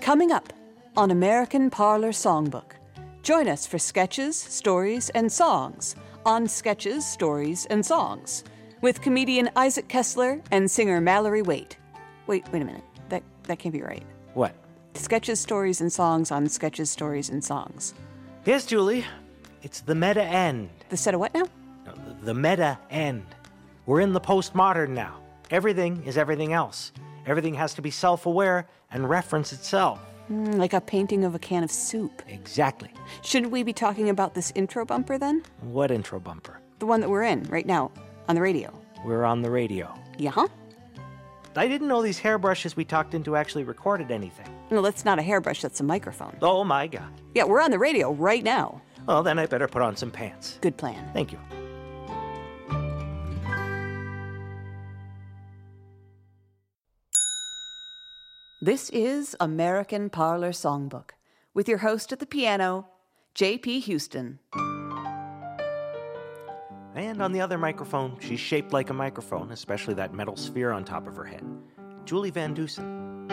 Coming up on American Parlor Songbook. Join us for sketches, stories, and songs on Sketches, Stories, and Songs with comedian Isaac Kessler and singer Mallory Waite. Wait a minute. That can't be right. What? Sketches, Stories, and Songs on Sketches, Stories, and Songs. Yes, Julie. It's the meta end. The set of what now? No, the meta end. We're in the postmodern now. Everything is everything else. Everything has to be self-aware and reference itself. Like a painting of a can of soup. Exactly. Shouldn't we be talking about this intro bumper then? What intro bumper? The one that we're in right now on the radio. We're on the radio. Yeah? I didn't know these hairbrushes we talked into actually recorded anything. No, that's not a hairbrush, that's a microphone. Oh, my God. Yeah, we're on the radio right now. Well, then I better put on some pants. Good plan. Thank you. This is American Parlor Songbook with your host at the piano, J.P. Houston. And on the other microphone, she's shaped like a microphone, especially that metal sphere on top of her head, Julie Van Dusen.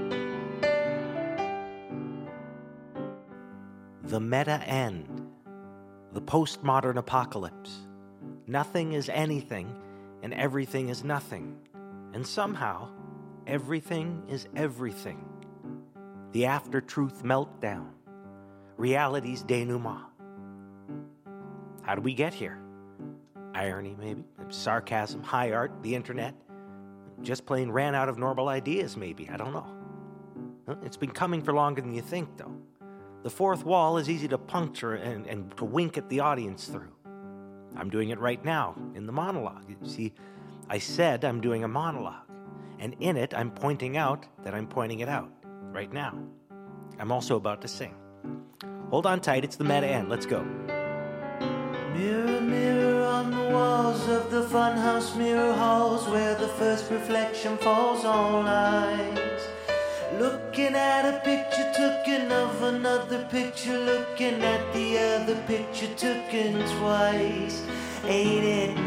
The meta end. The postmodern apocalypse. Nothing is anything, and everything is nothing. And somehow, everything is everything. The after-truth meltdown. Reality's denouement. How do we get here? Irony, maybe. Sarcasm, high art, the internet. Just plain ran out of normal ideas, maybe. I don't know. It's been coming for longer than you think, though. The fourth wall is easy to puncture and to wink at the audience through. I'm doing it right now, in the monologue. You see, I said I'm doing a monologue. And in it, I'm pointing out that I'm pointing it out, right now. I'm also about to sing. Hold on tight, it's the meta end. Let's go. Mirror, mirror on the walls of the funhouse mirror halls where the first reflection falls on eyes. Looking at a picture taken of another picture, looking at the other picture taken twice. Ain't it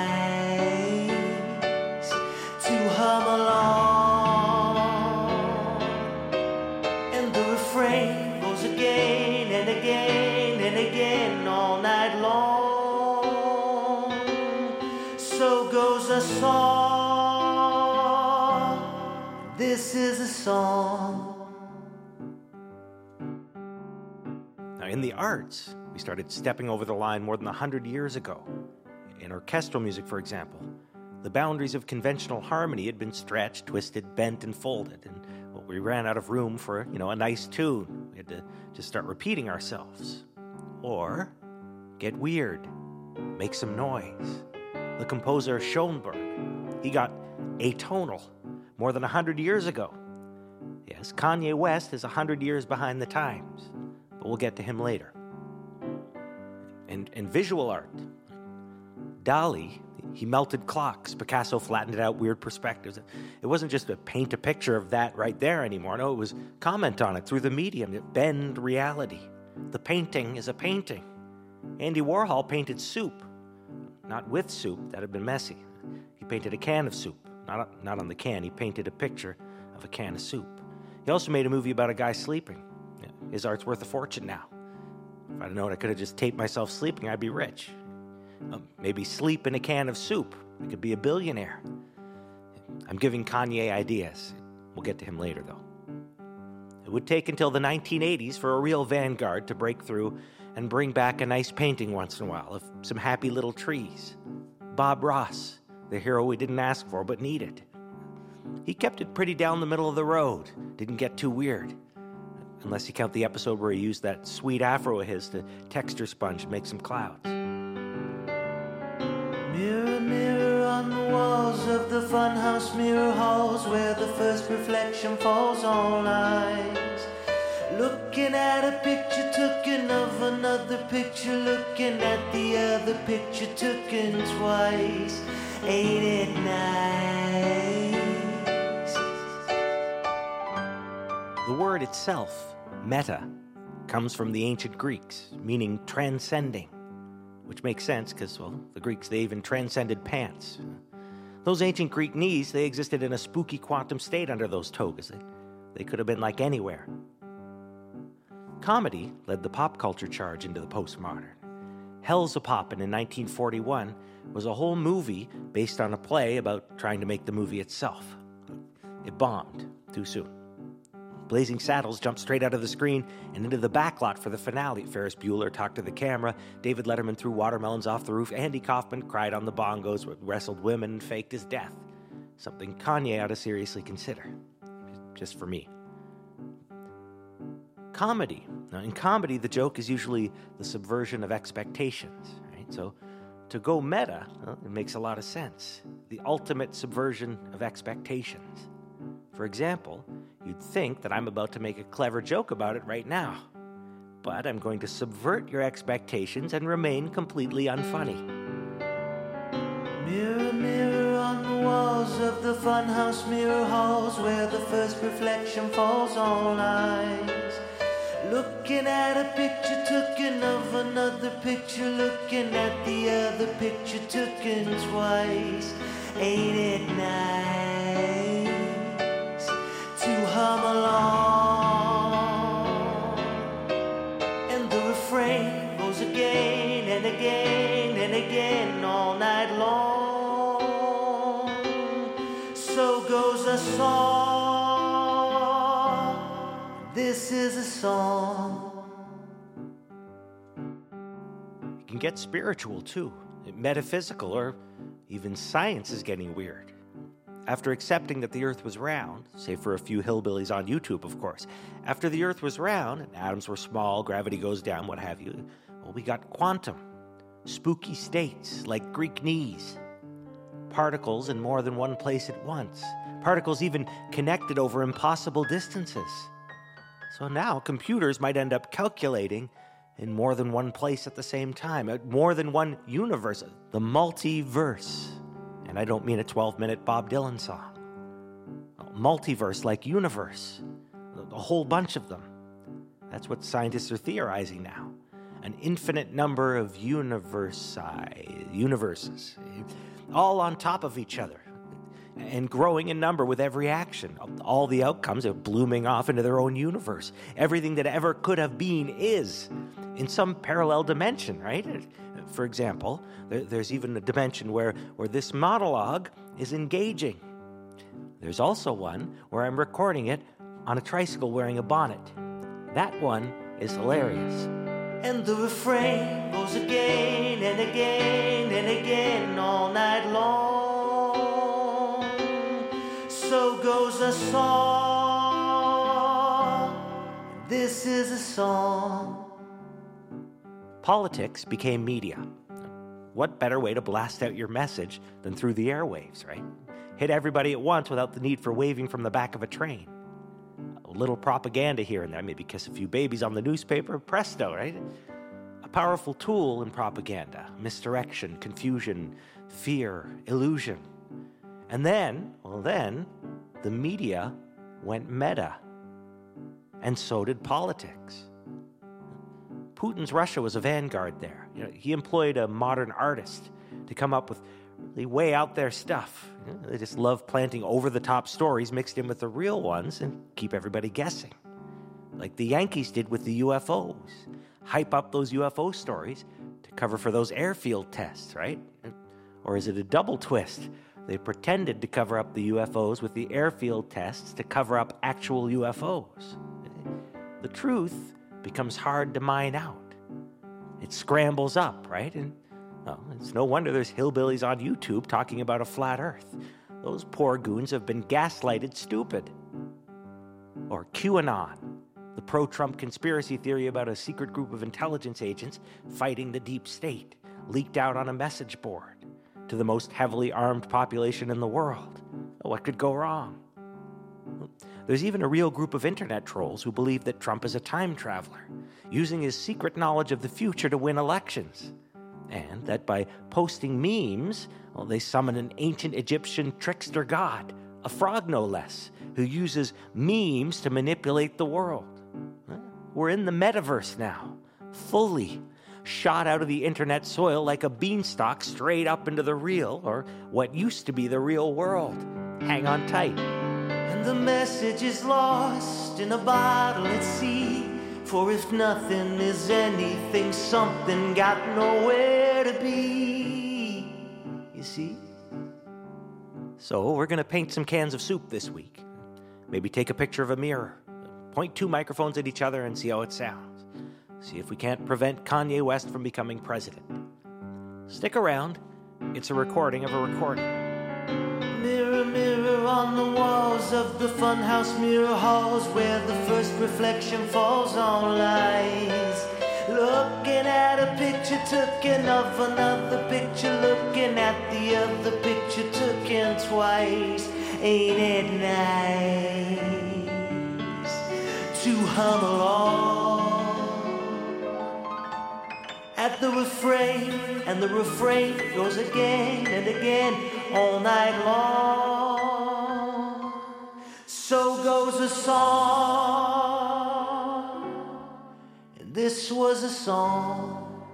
nice to hum along? And the refrain goes again and again and again all night long. So goes a song. This is a song. Now, in the arts, we started stepping over the line more than 100 years ago. In orchestral music, for example, the boundaries of conventional harmony had been stretched, twisted, bent, and folded, and we ran out of room for, a nice tune. We had to just start repeating ourselves. Or get weird, make some noise. The composer Schoenberg, he got atonal more than 100 years ago. Yes, Kanye West is 100 years behind the times, but we'll get to him later. And visual art. Dali, he melted clocks. Picasso flattened it out, weird perspectives. It wasn't just to paint a picture of that right there anymore. No, it was comment on it through the medium, it bend reality. The painting is a painting. Andy Warhol painted soup. Not with soup, that had been messy. He painted a can of soup. Not on the can, he painted a picture of a can of soup. He also made a movie about a guy sleeping. His art's worth a fortune now. If I'd known I could have just taped myself sleeping, I'd be rich. Maybe sleep in a can of soup. I could be a billionaire. I'm giving Kanye ideas. We'll get to him later, though. It would take until the 1980s for a real vanguard to break through and bring back a nice painting once in a while of some happy little trees. Bob Ross, the hero we didn't ask for but needed. He kept it pretty down the middle of the road, didn't get too weird. Unless you count the episode where he used that sweet afro of his to texture sponge and make some clouds. Mirror, mirror on the walls of the funhouse mirror halls where the first reflection falls on eyes. Looking at a picture taken of another picture, looking at the other picture taken twice. Ain't it nice? The word itself, meta, comes from the ancient Greeks, meaning transcending, which makes sense because, the Greeks, they even transcended pants. Those ancient Greek knees, they existed in a spooky quantum state under those togas. They could have been like anywhere. Comedy led the pop culture charge into the postmodern. Hell's a Poppin' in 1941 was a whole movie based on a play about trying to make the movie itself. It bombed too soon. Blazing Saddles jumped straight out of the screen and into the backlot for the finale. Ferris Bueller talked to the camera, David Letterman threw watermelons off the roof, Andy Kaufman cried on the bongos, wrestled women, and faked his death. Something Kanye ought to seriously consider. Just for me. Comedy. Now, in comedy, the joke is usually the subversion of expectations, right? So, to go meta, well, it makes a lot of sense. The ultimate subversion of expectations. For example, you'd think that I'm about to make a clever joke about it right now. But I'm going to subvert your expectations and remain completely unfunny. Mirror, mirror on the walls of the funhouse mirror halls where the first reflection falls on eyes. Looking at a picture taken of another picture, looking at the other picture taken twice. Ain't it nice to hum along? And the refrain goes again and again and again all night long. So goes a song. This is a song. It can get spiritual too, metaphysical, or even science is getting weird. After accepting that the Earth was round, save for a few hillbillies on YouTube, of course, after the Earth was round and atoms were small, gravity goes down, what have you, well, we got quantum, spooky states like Greek knees, particles in more than one place at once, particles even connected over impossible distances. So now computers might end up calculating in more than one place at the same time, more than one universe, the multiverse. And I don't mean a 12-minute Bob Dylan song. Multiverse like universe, a whole bunch of them. That's what scientists are theorizing now. An infinite number of universes, all on top of each other, and growing in number with every action. All the outcomes are blooming off into their own universe. Everything that ever could have been is in some parallel dimension, right? For example, there's even a dimension where this monologue is engaging. There's also one where I'm recording it on a tricycle wearing a bonnet. That one is hilarious. And the refrain goes again and again and again all night long. So goes a song. This is a song. Politics became media. What better way to blast out your message than through the airwaves, right? Hit everybody at once without the need for waving from the back of a train. A little propaganda here and there, maybe kiss a few babies on the newspaper, presto, right? A powerful tool in propaganda, misdirection, confusion, fear, illusion. And then, the media went meta. And so did politics. Putin's Russia was a vanguard there. He employed a modern artist to come up with really way out there stuff. They just love planting over-the-top stories mixed in with the real ones and keep everybody guessing. Like the Yankees did with the UFOs. Hype up those UFO stories to cover for those airfield tests, right? Or is it a double twist? They pretended to cover up the UFOs with the airfield tests to cover up actual UFOs. The truth becomes hard to mine out. It scrambles up, right? And it's no wonder there's hillbillies on YouTube talking about a flat Earth. Those poor goons have been gaslighted stupid. Or QAnon, the pro-Trump conspiracy theory about a secret group of intelligence agents fighting the deep state, leaked out on a message board to the most heavily armed population in the world. What could go wrong? There's even a real group of internet trolls who believe that Trump is a time traveler, using his secret knowledge of the future to win elections. And that by posting memes, they summon an ancient Egyptian trickster god, a frog no less, who uses memes to manipulate the world. We're in the metaverse now, fully shot out of the internet soil like a beanstalk straight up into the real, or what used to be the real world. Hang on tight. And and the message is lost in a bottle at sea. For if nothing is anything, something got nowhere to be. You see? So we're going to paint some cans of soup this week. Maybe take a picture of a mirror. Point 2 microphones at each other and see how it sounds. See if we can't prevent Kanye West from becoming president. Stick around. It's a recording of a recording. Mirror, mirror on the walls of the funhouse mirror halls, where the first reflection falls on lies. Looking at a picture taken of another picture, looking at the other picture taken twice. Ain't it nice to hum along at the refrain, and the refrain goes again and again all night long. So goes a song, and this was a song.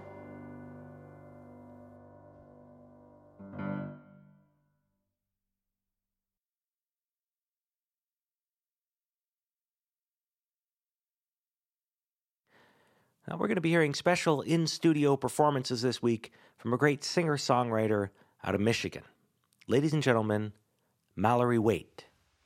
Now we're going to be hearing special in-studio performances this week from a great singer-songwriter out of Michigan. Ladies and gentlemen, Mallory Waite.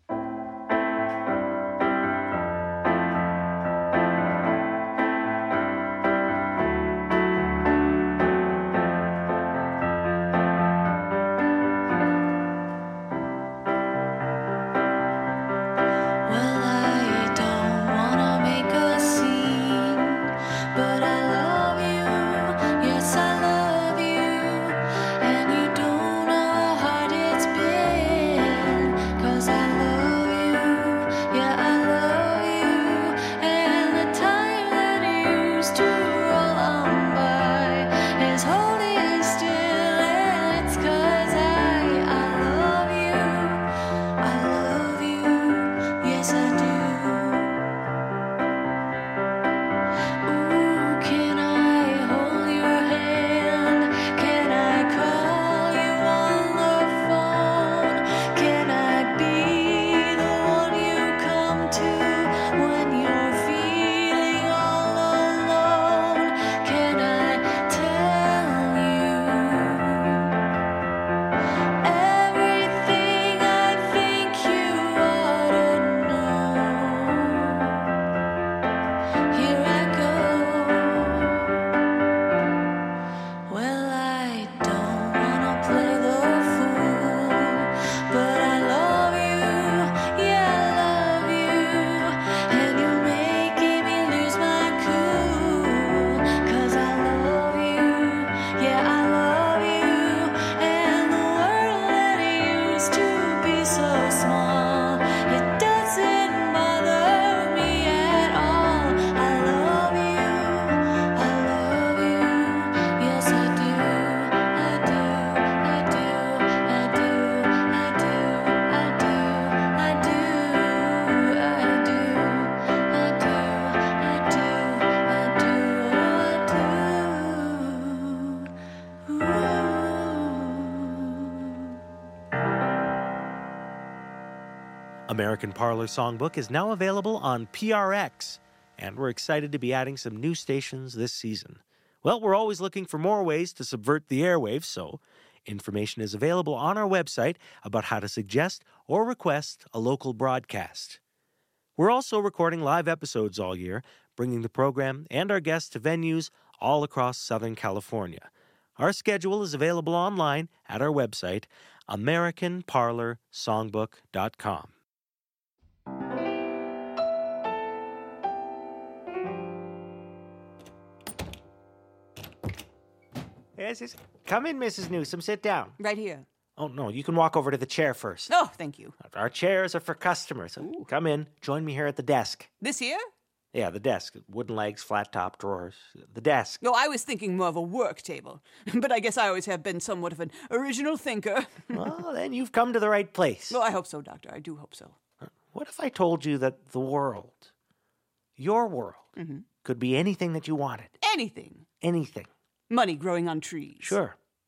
American Parlor Songbook is now available on PRX, and we're excited to be adding some new stations this season. Well, we're always looking for more ways to subvert the airwaves, so information is available on our website about how to suggest or request a local broadcast. We're also recording live episodes all year, bringing the program and our guests to venues all across Southern California. Our schedule is available online at our website, AmericanParlorSongbook.com. Yes. Come in, Mrs. Newsom. Sit down. Right here. Oh, no, you can walk over to the chair first. Oh, thank you. Our chairs are for customers. Ooh. Come in. Join me here at the desk. This here? Yeah, the desk. Wooden legs, flat top, drawers. The desk. No, I was thinking more of a work table. But I guess I always have been somewhat of an original thinker. Well, then you've come to the right place. Well, I hope so, Doctor. I do hope so. What if I told you that the world, your world, could be anything that you wanted? Anything. Anything. Money growing on trees. Sure.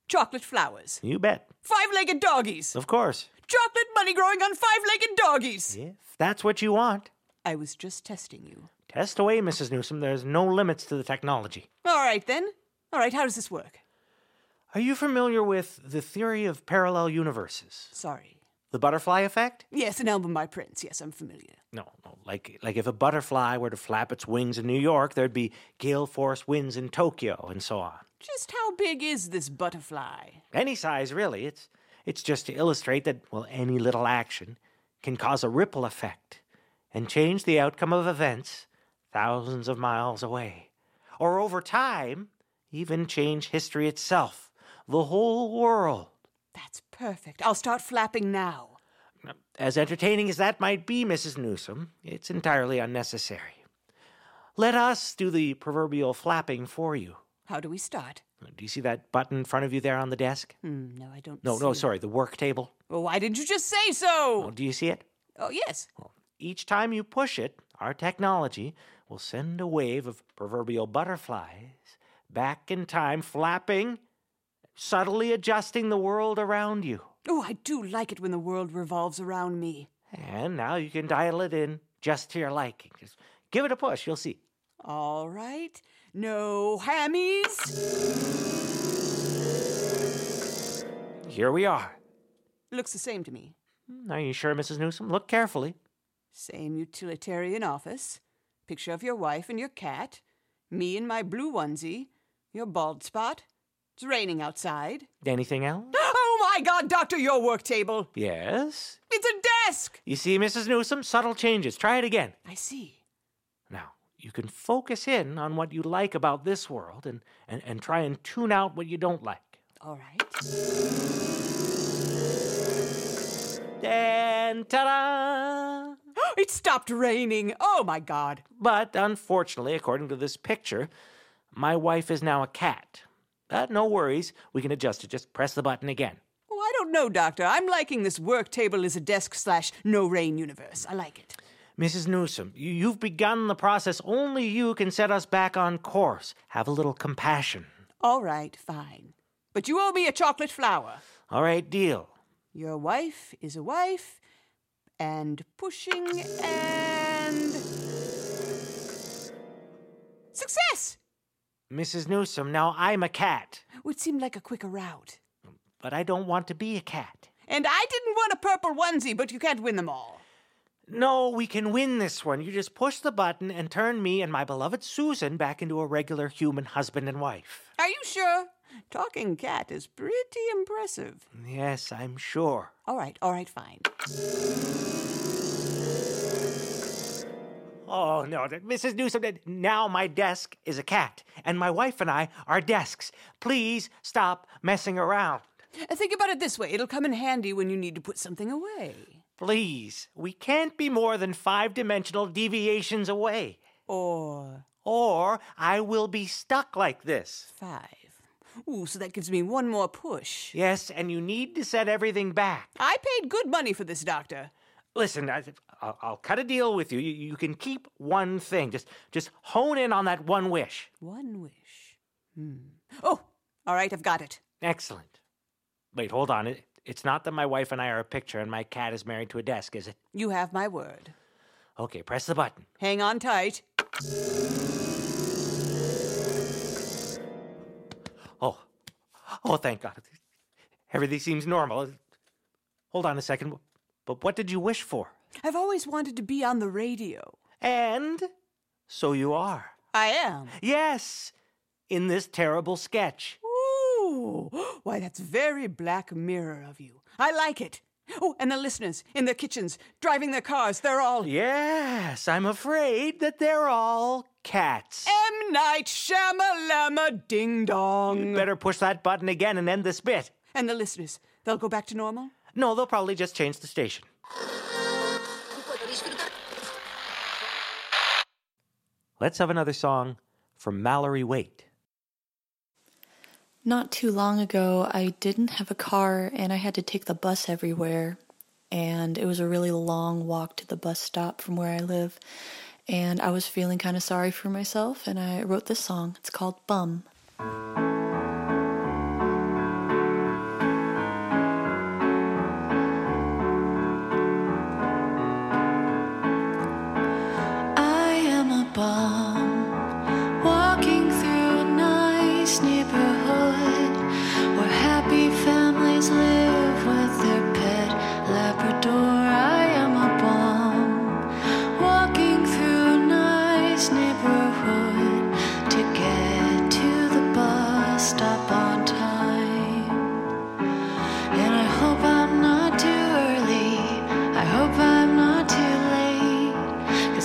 Chocolate flowers. You bet. Five-legged doggies. Of course. Chocolate money growing on five-legged doggies. If that's what you want. I was just testing you. Test away, Mrs. Newsom. There's no limits to the technology. All right, then. All right, how does this work? Are you familiar with the theory of parallel universes? Sorry. The butterfly effect? Yes, an album by Prince. Yes, I'm familiar. No. Like if a butterfly were to flap its wings in New York, there'd be gale force winds in Tokyo, and so on. Just how big is this butterfly? Any size, really. It's just to illustrate that, well, any little action can cause a ripple effect and change the outcome of events thousands of miles away. Or over time, even change history itself, the whole world. That's perfect. I'll start flapping now. As entertaining as that might be, Mrs. Newsom, it's entirely unnecessary. Let us do the proverbial flapping for you. How do we start? Do you see that button in front of you there on the desk? No, I don't No, sorry, the work table. Well, why didn't you just say so? Oh, do you see it? Oh, yes. Well, each time you push it, our technology will send a wave of proverbial butterflies back in time, flapping, subtly adjusting the world around you. Oh, I do like it when the world revolves around me. And now you can dial it in just to your liking. Just give it a push, you'll see. All right. No hammies. Here we are. Looks the same to me. Are you sure, Mrs. Newsom? Look carefully. Same utilitarian office. Picture of your wife and your cat. Me in my blue onesie. Your bald spot. It's raining outside. Anything else? Oh my God, Doctor, your work table. Yes. It's a desk. You see, Mrs. Newsom, subtle changes. Try it again. I see. Now, you can focus in on what you like about this world and try and tune out what you don't like. All right. And ta-da! It stopped raining. Oh my God. But unfortunately, according to this picture, my wife is now a cat. But no worries, we can adjust it. Just press the button again. Oh, I don't know, Doctor. I'm liking this work table as a desk/no-rain universe. I like it. Mrs. Newsom, you've begun the process. Only you can set us back on course. Have a little compassion. All right, fine. But you owe me a chocolate flower. All right, deal. Your wife is a wife, and pushing and... Success! Mrs. Newsom, now I'm a cat. Would seem like a quicker route. But I don't want to be a cat. And I didn't want a purple onesie, but you can't win them all. No, we can win this one. You just push the button and turn me and my beloved Susan back into a regular human husband and wife. Are you sure? Talking cat is pretty impressive. Yes, I'm sure. All right, fine. Oh, no, Mrs. Newsom, now my desk is a cat, and my wife and I are desks. Please stop messing around. Think about it this way. It'll come in handy when you need to put something away. Please, we can't be more than 5-dimensional deviations away. Or I will be stuck like this. 5. Ooh, so that gives me one more push. Yes, and you need to set everything back. I paid good money for this, Doctor. Listen, I'll cut a deal with you. You can keep one thing. Just hone in on that one wish. One wish. Oh, all right, I've got it. Excellent. Wait, hold on. It's not that my wife and I are a picture and my cat is married to a desk, is it? You have my word. Okay, press the button. Hang on tight. Oh, thank God. Everything seems normal. Hold on a second. But what did you wish for? I've always wanted to be on the radio. And so you are. I am. Yes, in this terrible sketch. Ooh, why, that's very Black Mirror of you. I like it. Oh, and the listeners in their kitchens, driving their cars, they're all... Yes, I'm afraid that they're all cats. M. Night Shyamalama Ding Dong. You'd better push that button again and end this bit. And the listeners, they'll go back to normal? No, they'll probably just change the station. Let's have another song from Mallory Waite. Not too long ago, I didn't have a car and I had to take the bus everywhere. And it was a really long walk to the bus stop from where I live. And I was feeling kind of sorry for myself and I wrote this song. It's called Bum.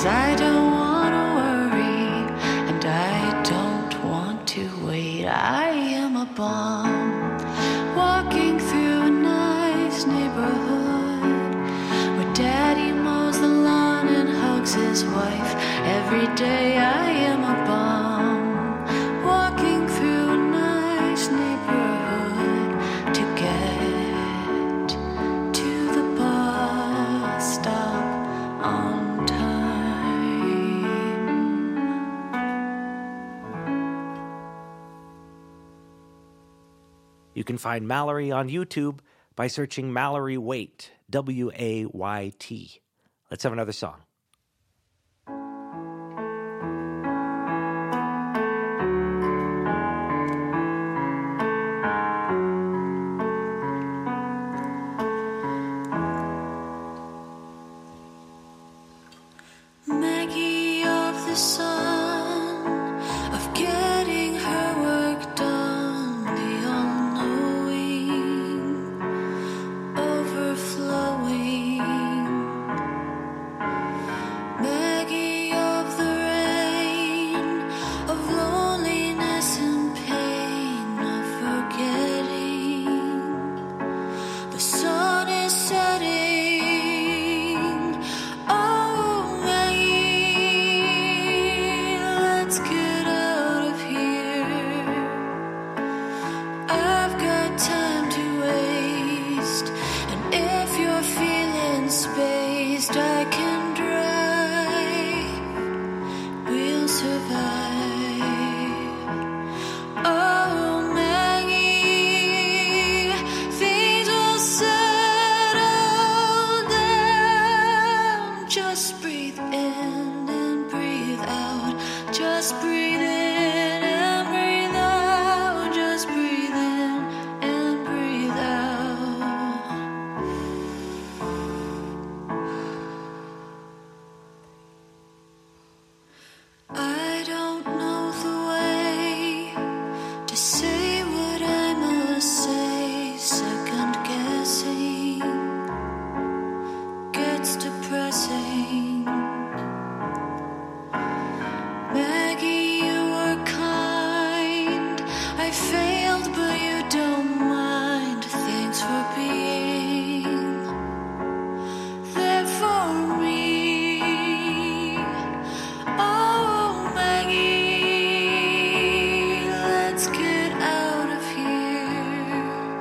I don't want to worry, and I don't want to wait. I am a bum walking through a nice neighborhood where Daddy mows the lawn and hugs his wife. Every day I am a bum walking through a nice neighborhood to get to the bus stop on time. You can find Mallory on YouTube by searching Mallory Wayt, W-A-Y-T. Let's have another song. Maggie of the sun, of getting her work done, the all-knowing, overflowing. Maggie of the rain, of loneliness and pain, of forgetting. The sun is setting. Oh, Maggie, let's get out of here. I've got time to waste, and if you're feeling spaced, I can drive. We'll survive. Oh, Maggie, things will settle down. Just breathe in and breathe out. Just breathe in and breathe out. Just breathe in and breathe out. I don't know the way to say what I must say. Second guessing gets depressing. Maggie, you were kind. I failed, but you don't mind. Thanks for being there for me. Oh, Maggie, let's get out of here.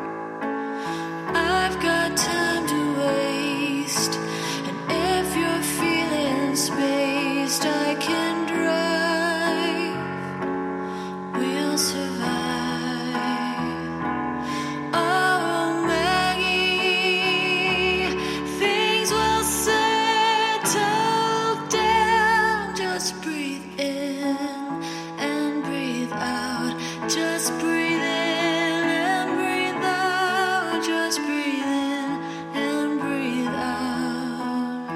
I've got time to waste, and if you're feeling spaced, I can drive. We'll survive. Oh, Maggie, things will settle down. Just breathe in and breathe out. Just breathe in and breathe out. Just breathe in and breathe out.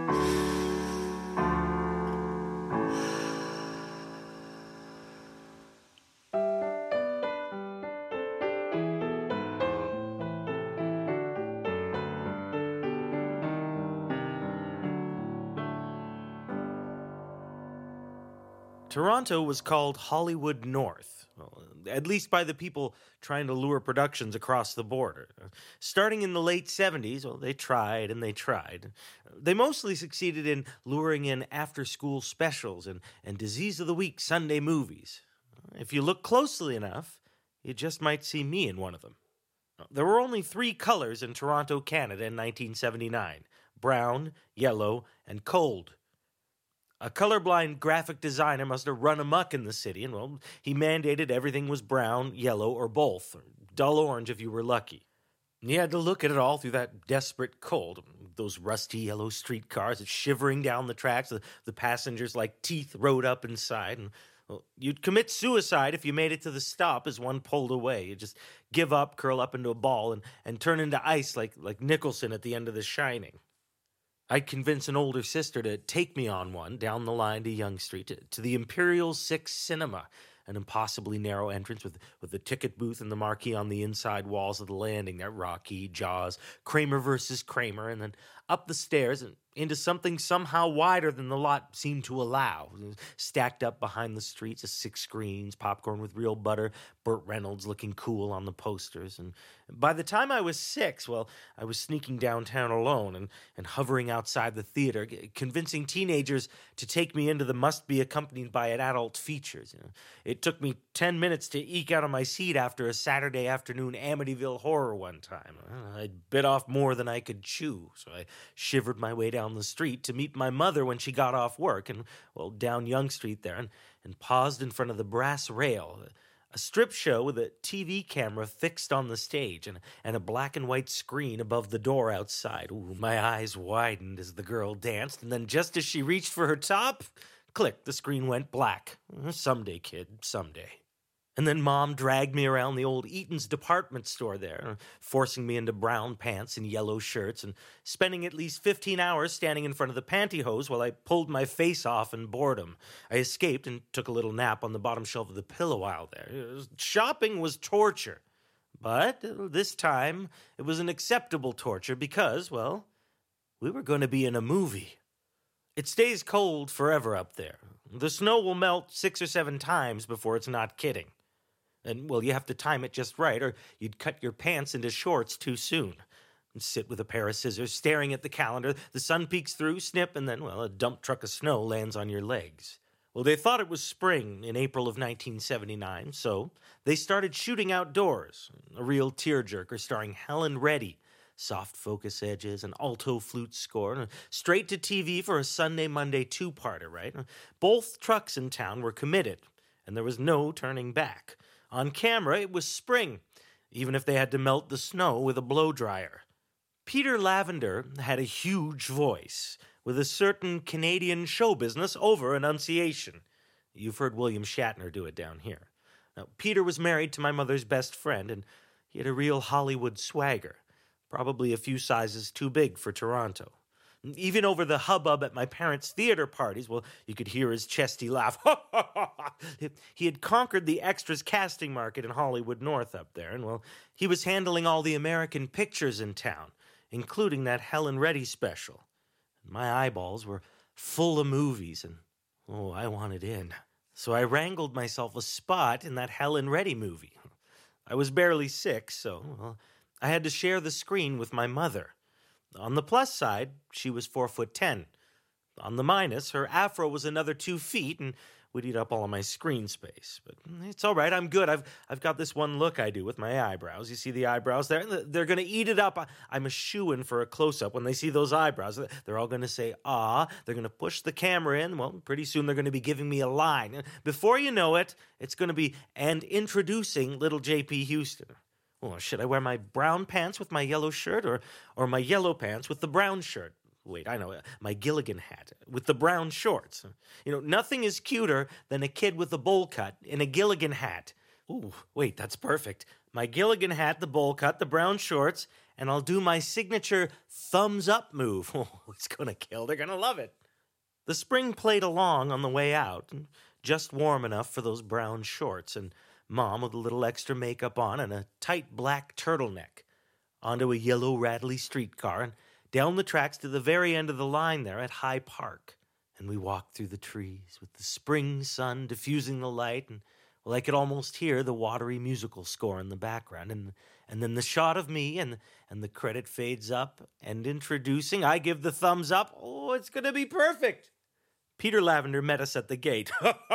Toronto was called Hollywood North, well, at least by the people trying to lure productions across the border. Starting in the late 70s, well, they tried and they tried. They mostly succeeded in luring in after-school specials and Disease of the Week Sunday movies. If you look closely enough, you just might see me in one of them. There were only 3 colors in Toronto, Canada in 1979: brown, yellow, and cold. A colorblind graphic designer must have run amok in the city, and, well, he mandated everything was brown, yellow, or both, or dull orange if you were lucky. And you had to look at it all through that desperate cold. Those rusty yellow streetcars shivering down the tracks, the passengers like teeth rode up inside. And, well, you'd commit suicide if you made it to the stop as one pulled away. You'd just give up, curl up into a ball, and turn into ice like Nicholson at the end of The Shining. I'd convince an older sister to take me on one down the line to Yonge Street to the Imperial Six Cinema, an impossibly narrow entrance with the ticket booth and the marquee on the inside walls of the landing there, Rocky, Jaws, Kramer versus Kramer, and then up the stairs and into something somehow wider than the lot seemed to allow. Stacked up behind the streets, 6 screens, popcorn with real butter, Burt Reynolds looking cool on the posters. And by the time I was 6, well, I was sneaking downtown alone and hovering outside the theater, convincing teenagers to take me into the must-be-accompanied by an adult features. It took me 10 minutes to eke out of my seat after a Saturday afternoon Amityville horror one time. I bit off more than I could chew, so I shivered my way down the street to meet my mother when she got off work, and, well, down Yonge Street there, and paused in front of the brass rail, a strip show with a TV camera fixed on the stage and a black and white screen above the door outside. Ooh, my eyes widened as the girl danced, and then just as she reached for her top, click, the screen went black. Someday, kid, someday. And then Mom dragged me around the old Eaton's department store there, forcing me into brown pants and yellow shirts and spending at least 15 hours standing in front of the pantyhose while I pulled my face off in boredom. I escaped and took a little nap on the bottom shelf of the pillow aisle there. Shopping was torture. But this time, it was an acceptable torture because, well, we were going to be in a movie. It stays cold forever up there. The snow will melt 6 or 7 times before it's not kidding. And, well, you have to time it just right, or you'd cut your pants into shorts too soon. And sit with a pair of scissors, staring at the calendar. The sun peeks through, snip, and then, well, a dump truck of snow lands on your legs. Well, they thought it was spring in April of 1979, so they started shooting outdoors. A real tearjerker starring Helen Reddy. Soft focus edges, an alto flute score, straight to TV for a Sunday-Monday two-parter, right? Both trucks in town were committed, and there was no turning back. On camera, it was spring, even if they had to melt the snow with a blow-dryer. Peter Lavender had a huge voice, with a certain Canadian show business over-enunciation. You've heard William Shatner do it down here. Now, Peter was married to my mother's best friend, and he had a real Hollywood swagger, probably a few sizes too big for Toronto. Even over the hubbub at my parents' theater parties, well, you could hear his chesty laugh. He had conquered the extras casting market in Hollywood North up there, and, well, he was handling all the American pictures in town, including that Helen Reddy special. My eyeballs were full of movies, and, oh, I wanted in. So I wrangled myself a spot in that Helen Reddy movie. I was barely 6, so, well, I had to share the screen with my mother. On the plus side, she was 4'10". On the minus, her afro was another 2 feet and would eat up all of my screen space. But it's all right, I'm good. I've got this one look I do with my eyebrows. You see the eyebrows there? They're going to eat it up. I'm a shoo-in for a close-up. When they see those eyebrows, they're all going to say, ah. They're going to push the camera in. Well, pretty soon they're going to be giving me a line. Before you know it, it's going to be, and introducing little J.P. Houston. Oh, should I wear my brown pants with my yellow shirt or my yellow pants with the brown shirt? Wait, I know, my Gilligan hat with the brown shorts. Nothing is cuter than a kid with a bowl cut in a Gilligan hat. Ooh, wait, that's perfect. My Gilligan hat, the bowl cut, the brown shorts, and I'll do my signature thumbs up move. Oh, it's going to kill. They're going to love it. The spring played along on the way out, just warm enough for those brown shorts, and Mom with a little extra makeup on and a tight black turtleneck, onto a yellow rattly streetcar and down the tracks to the very end of the line there at High Park. And we walked through the trees with the spring sun diffusing the light, and, well, I could almost hear the watery musical score in the background. And then the shot of me, and the credit fades up, and introducing, I give the thumbs up. Oh, it's going to be perfect. Peter Lavender met us at the gate.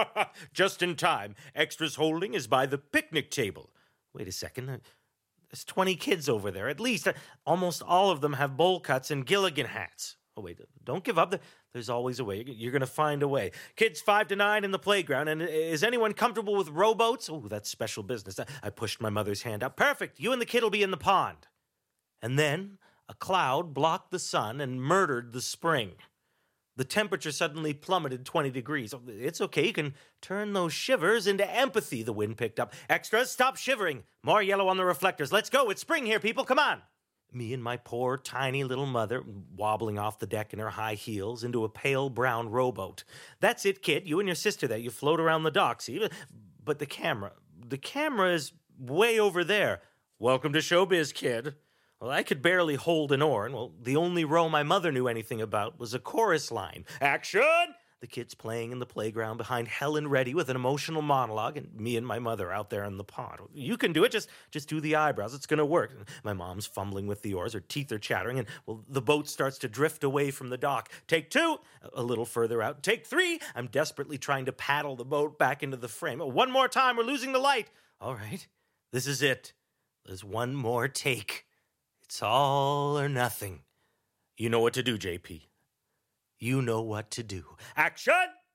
Just in time. Extras holding is by the picnic table. Wait a second. There's 20 kids over there, at least. Almost all of them have bowl cuts and Gilligan hats. Oh, wait, don't give up. There's always a way. You're going to find a way. Kids 5 to 9 in the playground. And is anyone comfortable with rowboats? Oh, that's special business. I pushed my mother's hand out. Perfect. You and the kid will be in the pond. And then a cloud blocked the sun and murdered the spring. The temperature suddenly plummeted 20 degrees. It's okay, you can turn those shivers into empathy, the wind picked up. Extras, stop shivering. More yellow on the reflectors. Let's go, it's spring here, people, come on. Me and my poor, tiny little mother wobbling off the deck in her high heels into a pale brown rowboat. That's it, kid, you and your sister there, you float around the dock, see? But the camera is way over there. Welcome to showbiz, kid. Well, I could barely hold an oar, and the only row my mother knew anything about was a chorus line. Action! The kids playing in the playground behind Helen Reddy with an emotional monologue, and me and my mother out there in the pond. You can do it, just do the eyebrows, it's gonna work. My mom's fumbling with the oars, her teeth are chattering, and the boat starts to drift away from the dock. Take 2, a little further out. Take 3, I'm desperately trying to paddle the boat back into the frame. One more time, we're losing the light. All right, this is it. There's one more take. It's all or nothing. You know what to do, JP. You know what to do. Action!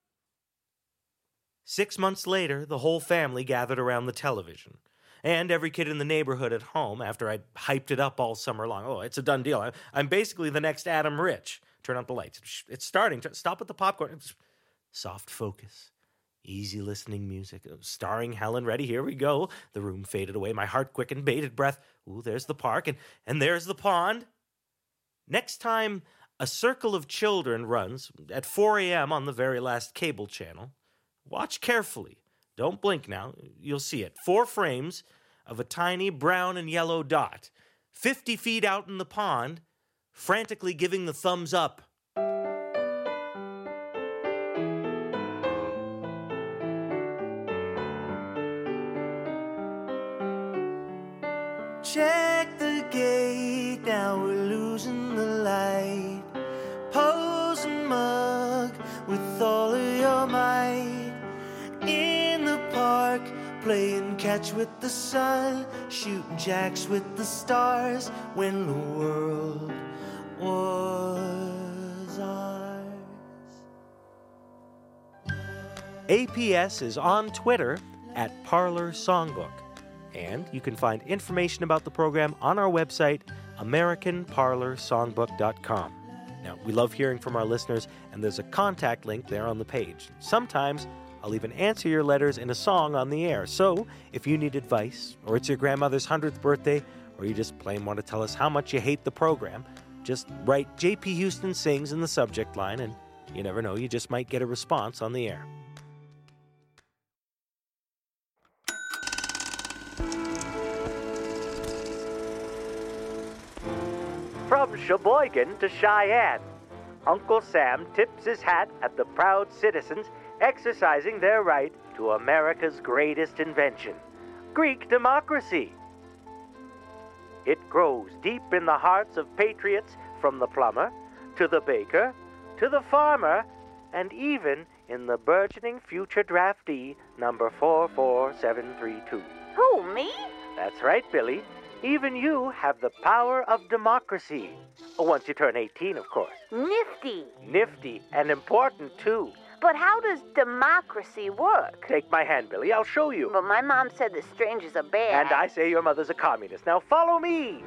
6 months later, the whole family gathered around the television. And every kid in the neighborhood at home, after I'd hyped it up all summer long. Oh, it's a done deal. I'm basically the next Adam Rich. Turn out the lights. It's starting. Stop with the popcorn. Soft focus. Easy listening music. Starring Helen Reddy. Here we go. The room faded away. My heart quickened. Bated breath. Ooh, there's the park. And there's the pond. Next time a circle of children runs at 4 a.m. on the very last cable channel, watch carefully. Don't blink now. You'll see it. 4 frames of a tiny brown and yellow dot, 50 feet out in the pond, frantically giving the thumbs up. Check the gate, now we're losing the light. Pose and mug with all of your might. In the park, playing catch with the sun, shooting jacks with the stars when the world was ours. APS is on Twitter at Parlor Songbook. And you can find information about the program on our website, AmericanParlorSongbook.com. Now, we love hearing from our listeners, and there's a contact link there on the page. Sometimes I'll even answer your letters in a song on the air. So, if you need advice, or it's your grandmother's 100th birthday, or you just plain want to tell us how much you hate the program, just write J.P. Houston Sings in the subject line, and you never know, you just might get a response on the air. From Sheboygan to Cheyenne, Uncle Sam tips his hat at the proud citizens exercising their right to America's greatest invention, Greek democracy. It grows deep in the hearts of patriots, from the plumber to the baker to the farmer, and even in the burgeoning future draftee number 44732. Who, me? That's right, Billy. Even you have the power of democracy. Once you turn 18, of course. Nifty. Nifty and important, too. But how does democracy work? Take my hand, Billy. I'll show you. But my mom said the strangers are bad. And I say your mother's a communist. Now follow me.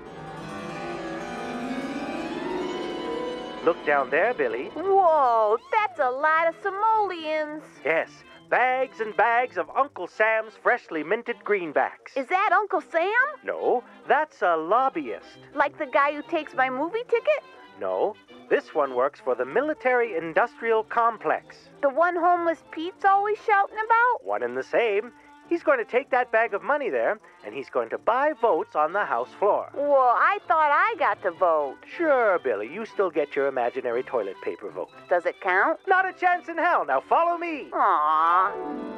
Look down there, Billy. Whoa, that's a lot of simoleons. Yes, bags and bags of Uncle Sam's freshly minted greenbacks. Is that Uncle Sam? No, that's a lobbyist. Like the guy who takes my movie ticket? No, this one works for the military-industrial complex. The one homeless Pete's always shouting about? One and the same. He's going to take that bag of money there, and he's going to buy votes on the House floor. Well, I thought I got to vote. Sure, Billy, you still get your imaginary toilet paper vote. Does it count? Not a chance in hell. Now follow me. Aww.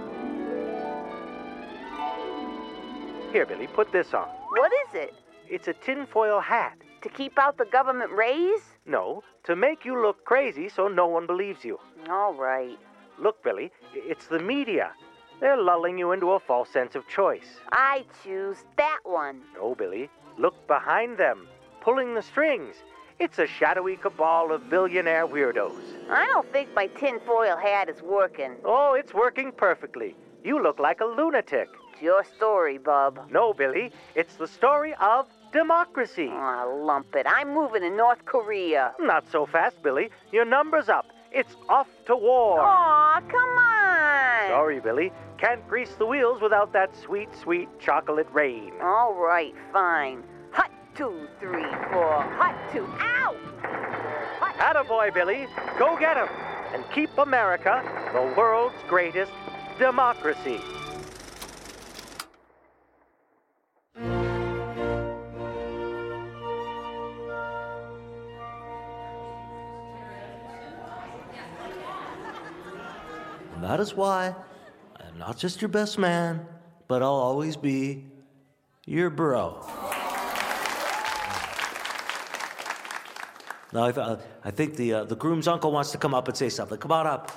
Here, Billy, put this on. What is it? It's a tinfoil hat. To keep out the government raise? No, to make you look crazy so no one believes you. All right. Look, Billy, it's the media. They're lulling you into a false sense of choice. I choose that one. No, Billy. Look behind them, pulling the strings. It's a shadowy cabal of billionaire weirdos. I don't think my tinfoil hat is working. Oh, it's working perfectly. You look like a lunatic. It's your story, bub. No, Billy. It's the story of democracy. Oh, lump it. I'm moving to North Korea. Not so fast, Billy. Your number's up. It's off to war. Aw, come on. Sorry, Billy. Can't grease the wheels without that sweet, sweet chocolate rain. All right, fine. Hut, 2, 3, 4. Hut, 2. Ow! Attaboy, Billy. Go get 'em. And keep America the world's greatest democracy. And that is why I'm not just your best man, but I'll always be your bro. Now, I think the groom's uncle wants to come up and say something. Come on up.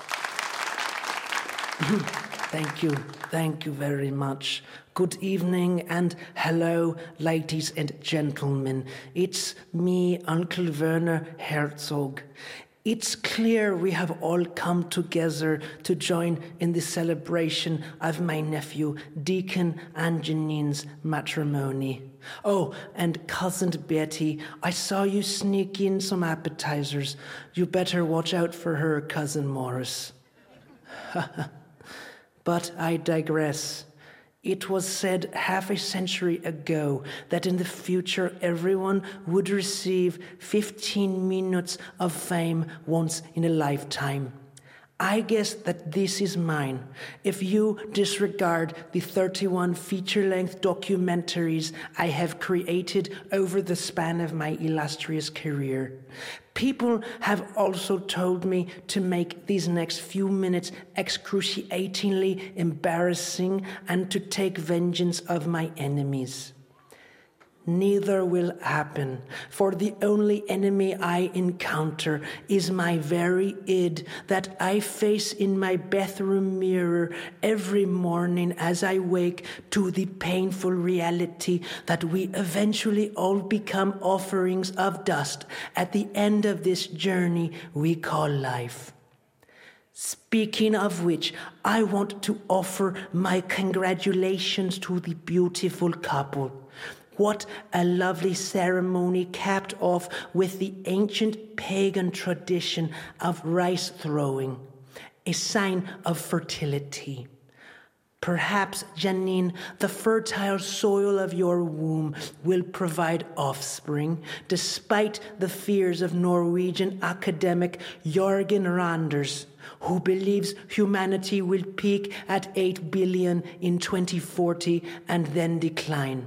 Thank you very much. Good evening and hello, ladies and gentlemen. It's me, Uncle Werner Herzog. It's clear we have all come together to join in the celebration of my nephew, Deacon and Janine's matrimony. Oh, and Cousin Betty, I saw you sneak in some appetizers. You better watch out for her, Cousin Morris. But I digress. It was said half a century ago that in the future everyone would receive 15 minutes of fame once in a lifetime. I guess that this is mine, if you disregard the 31 feature-length documentaries I have created over the span of my illustrious career. People have also told me to make these next few minutes excruciatingly embarrassing and to take vengeance of my enemies. Neither will happen, for the only enemy I encounter is my very id that I face in my bathroom mirror every morning as I wake to the painful reality that we eventually all become offerings of dust at the end of this journey we call life. Speaking of which, I want to offer my congratulations to the beautiful couple. What a lovely ceremony capped off with the ancient pagan tradition of rice throwing, a sign of fertility. Perhaps, Janine, the fertile soil of your womb will provide offspring, despite the fears of Norwegian academic Jørgen Randers, who believes humanity will peak at 8 billion in 2040 and then decline.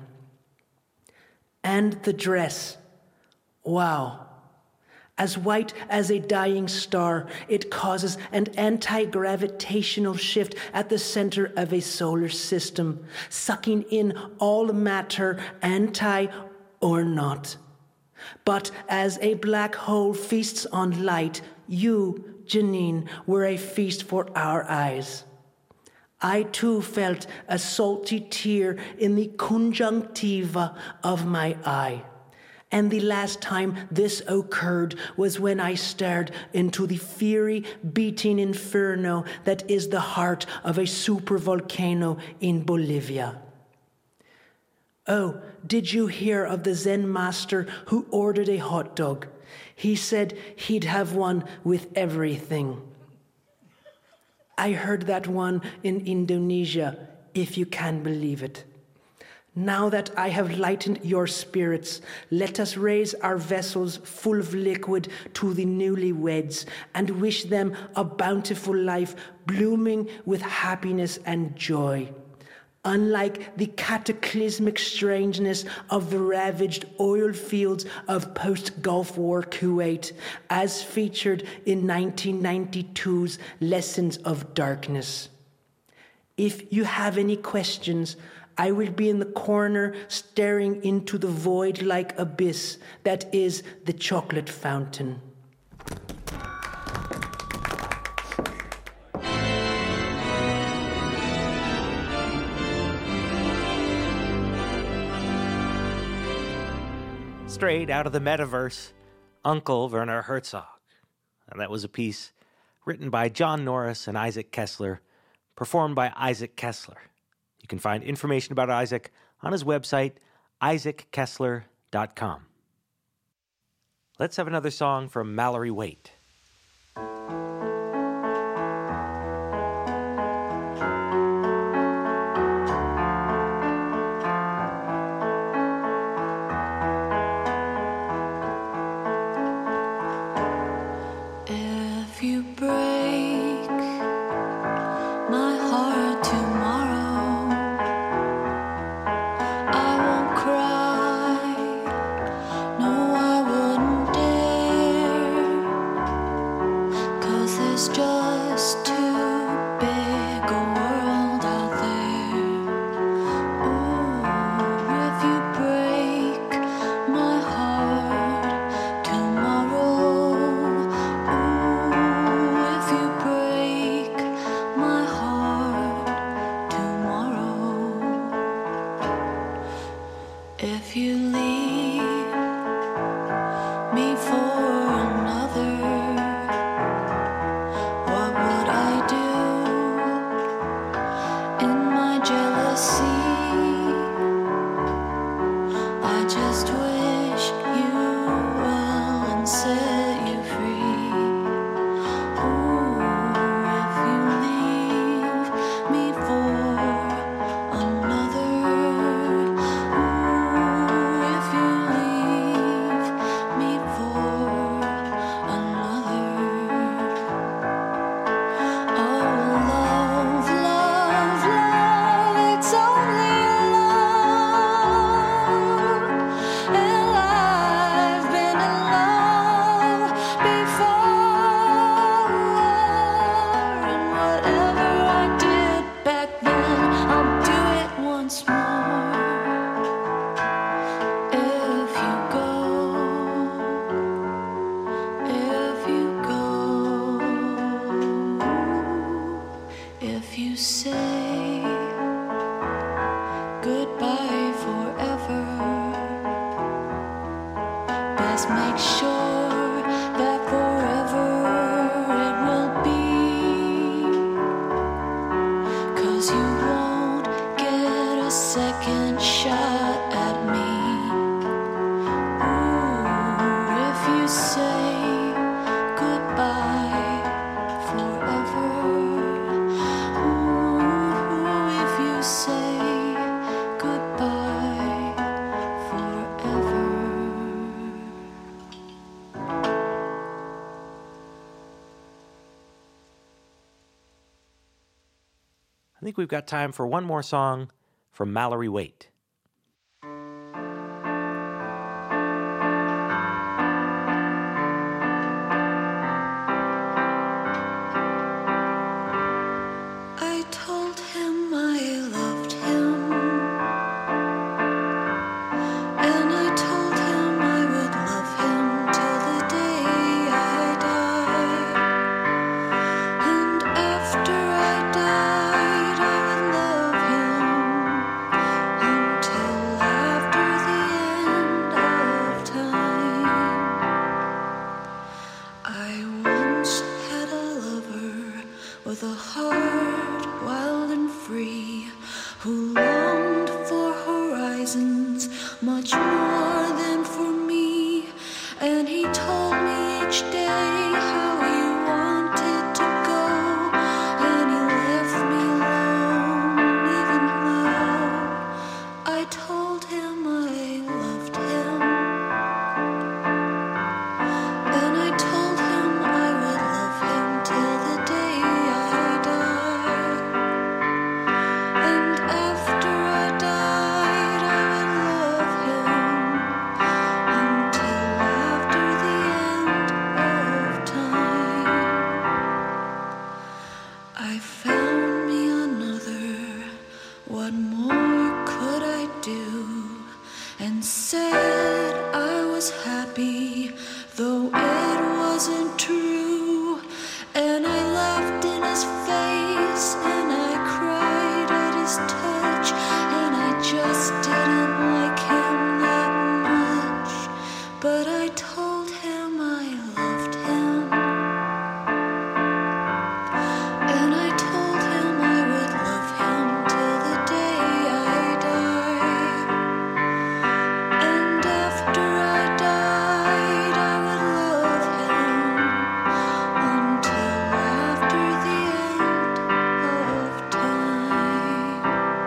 And the dress. Wow. As white as a dying star, it causes an anti-gravitational shift at the center of a solar system, sucking in all matter, anti or not. But as a black hole feasts on light, you, Janine, were a feast for our eyes. I too felt a salty tear in the conjunctiva of my eye. And the last time this occurred was when I stared into the fiery, beating inferno that is the heart of a supervolcano in Bolivia. Oh, did you hear of the Zen master who ordered a hot dog? He said he'd have one with everything. I heard that one in Indonesia, if you can believe it. Now that I have lightened your spirits, let us raise our vessels full of liquid to the newlyweds and wish them a bountiful life blooming with happiness and joy. Unlike the cataclysmic strangeness of the ravaged oil fields of post-Gulf War Kuwait, as featured in 1992's Lessons of Darkness. If you have any questions, I will be in the corner staring into the void-like abyss that is the chocolate fountain. Straight out of the metaverse, Uncle Werner Herzog. And that was a piece written by John Norris and Isaac Kessler, performed by Isaac Kessler. You can find information about Isaac on his website, isaackessler.com. Let's have another song from Mallory Waite. If you break my heart tomorrow, I won't cry. No, I wouldn't dare, 'cause it's just too big. you say goodbye forever, best make sure that forever it will be, 'cause you won't get a second shot at me. Ooh, if you say goodbye forever. Ooh, if you say goodbye forever. I think we've got time for one more song from Mallory Waite. I told him I loved him, and I told him I would love him till the day I die. And after I died, I would love him until after the end of time. I once had a lover with a heart wild and free, who longed for horizons much more than for me. And he told me each day how he wanted to go, and he left me alone even though I told him I loved him. And I told him I would love him till the day I die. And after I died, I would love him until after the end of time. I found me another. What more could I do? And said I was happy, though it wasn't true. And I laughed in his face, and I cried at his touch, and I just didn't like him that much. But I told him I loved him, and I told him I would love him till the day I die. And after I died, I would love him until after the end of time.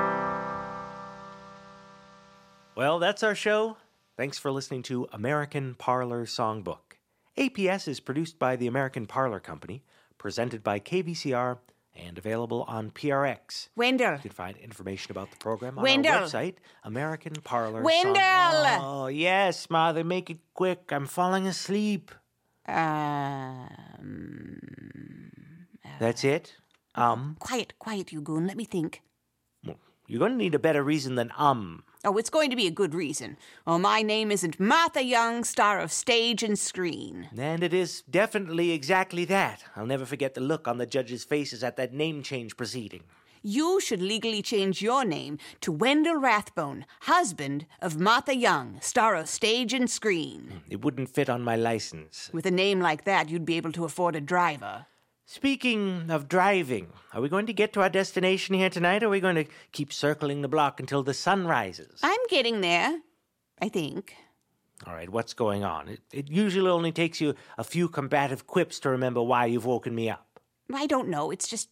Well, that's our show. Thanks for listening to American Parlor Songbook. APS is produced by the American Parlor Company, presented by KVCR, and available on PRX. Wendell. You can find information about the program on Wendell. our website, American Parlor Wendell. Oh, yes, Mother, make it quick. I'm falling asleep. That's it? Quiet, you goon. Let me think. You're going to need a better reason than Oh, it's going to be a good reason. Oh, my name isn't Martha Young, star of stage and screen. And it is definitely exactly that. I'll never forget the look on the judges' faces at that name change proceeding. You should legally change your name to Wendell Rathbone, husband of Martha Young, star of stage and screen. It wouldn't fit on my license. With a name like that, you'd be able to afford a driver. Speaking of driving, are we going to get to our destination here tonight, or are we going to keep circling the block until the sun rises? I'm getting there, I think. All right, what's going on? It usually only takes you a few combative quips to remember why you've woken me up. I don't know. It's just...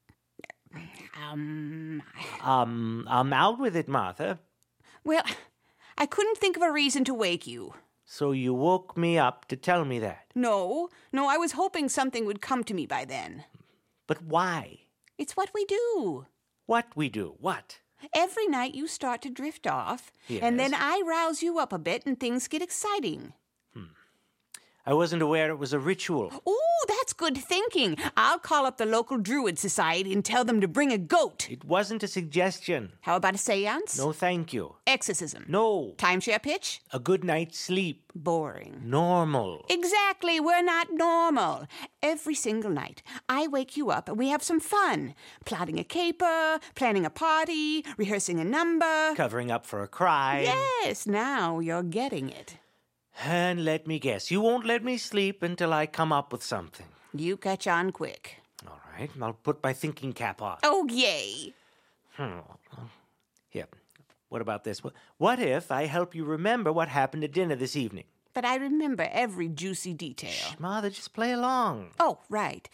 out with it, Martha. Well, I couldn't think of a reason to wake you. So you woke me up to tell me that. No, I was hoping something would come to me by then. But why? It's what we do. What we do? What? Every night you start to drift off, Yes. and then I rouse you up a bit and things get exciting. I wasn't aware it was a ritual. Ooh, that's good thinking. I'll call up the local Druid Society and tell them to bring a goat. It wasn't a suggestion. How about a seance? No, thank you. Exorcism? No. Timeshare pitch? A good night's sleep. Boring. Normal. Exactly, we're not normal. Every single night, I wake you up and we have some fun. Plotting a caper, planning a party, rehearsing a number. Covering up for a crime. Yes, now you're getting it. And let me guess, you won't let me sleep until I come up with something. You catch on quick. All right, I'll put my thinking cap on. Oh, yay. Here, what about this? What if I help you remember what happened at dinner this evening? But I remember every juicy detail. Shh, Mother, just play along. Oh, right.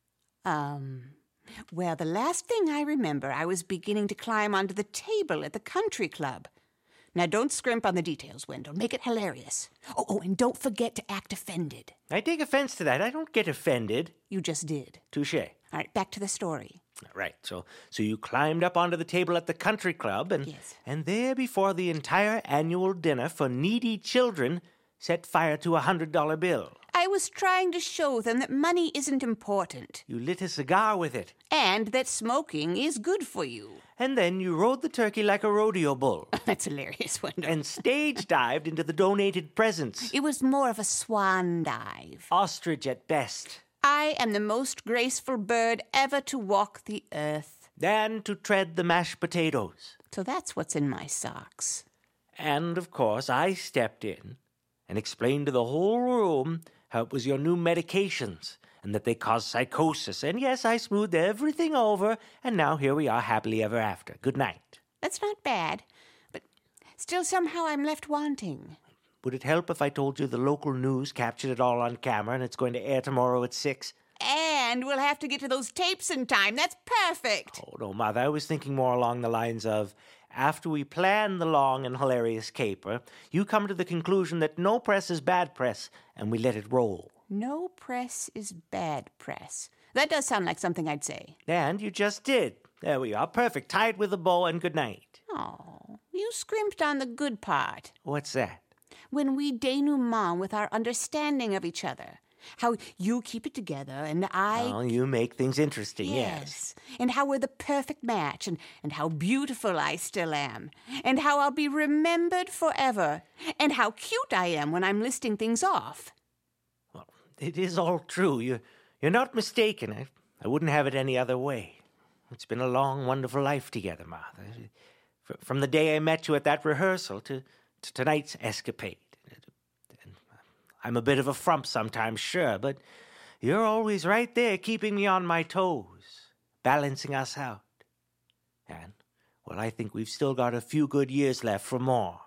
Well, the last thing I remember, I was beginning to climb onto the table at the country club. Now, don't scrimp on the details, Wendell. Make it hilarious. Oh, and don't forget to act offended. I take offense to that. I don't get offended. You just did. Touché. All right, back to the story. Right, so you climbed up onto the table at the country club, and Yes. and there before the entire annual dinner for needy children set fire to $100 bill. I was trying to show them that money isn't important, You lit a cigar with it, and that smoking is good for you. and then you rode the turkey like a rodeo bull, That's hilarious, Wendell. and stage dived into the donated presents. It was more of a swan dive. Ostrich at best. I am the most graceful bird ever to walk the earth. Then to tread the mashed potatoes. So that's what's in my socks. And, of course, I stepped in and explained to the whole room how it was your new medications and that they cause psychosis. And yes, I smoothed everything over, and now here we are happily ever after. Good night. That's not bad, but still somehow I'm left wanting. Would it help if I told you the local news captured it all on camera and it's going to air tomorrow at 6? And we'll have to get to those tapes in time. That's perfect. Oh, no, Mother. I was thinking more along the lines of, after we plan the long and hilarious caper, you come to the conclusion that no press is bad press, and we let it roll. No press is bad press. That does sound like something I'd say. And you just did. There we are. Perfect. Tie it with a bow and good night. Oh, you scrimped on the good part. What's that? When we denouement with our understanding of each other. How you keep it together and I... Well, you make things interesting, yes. And how we're the perfect match, and how beautiful I still am, and how I'll be remembered forever, and how cute I am when I'm listing things off. Well, it is all true. You're not mistaken. I wouldn't have it any other way. It's been a long, wonderful life together, Martha. From the day I met you at that rehearsal to tonight's escapade. I'm a bit of a frump sometimes, sure, but you're always right there keeping me on my toes, balancing us out. And, well, I think we've still got a few good years left for more.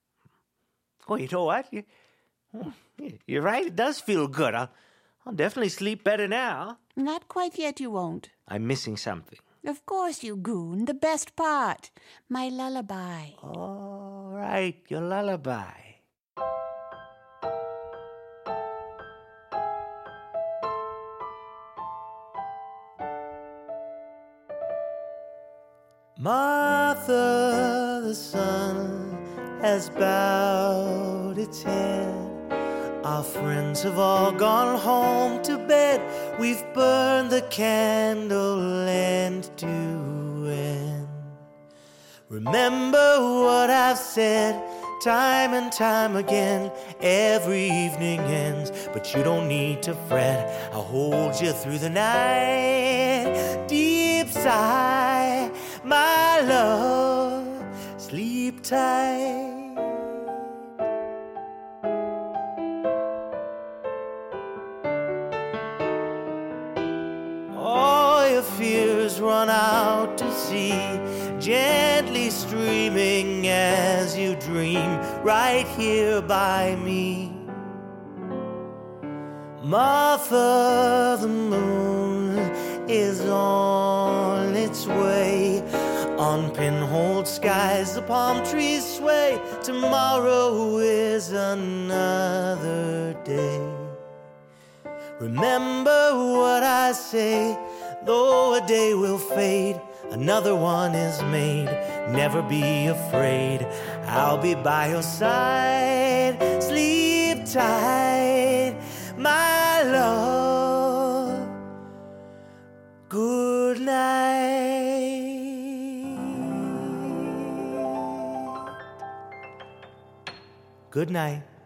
Oh, you know what? You're right, it does feel good. I'll definitely sleep better now. Not quite yet, you won't. I'm missing something. Of course, you goon. The best part. My lullaby. All right, your lullaby. Martha, the sun has bowed its head. Our friends have all gone home to bed. We've burned the candle end to end. Remember what I've said time and time again. Every evening ends, but you don't need to fret. I'll hold you through the night. Deep sigh, my love, sleep tight. All your fears run out to sea, gently streaming as you dream right here by me. Martha, the moon is on its way. On pinholed skies the palm trees sway. Tomorrow is another day. Remember what I say, though a day will fade, another one is made. Never be afraid, I'll be by your side. Sleep tight, Good night. Good night.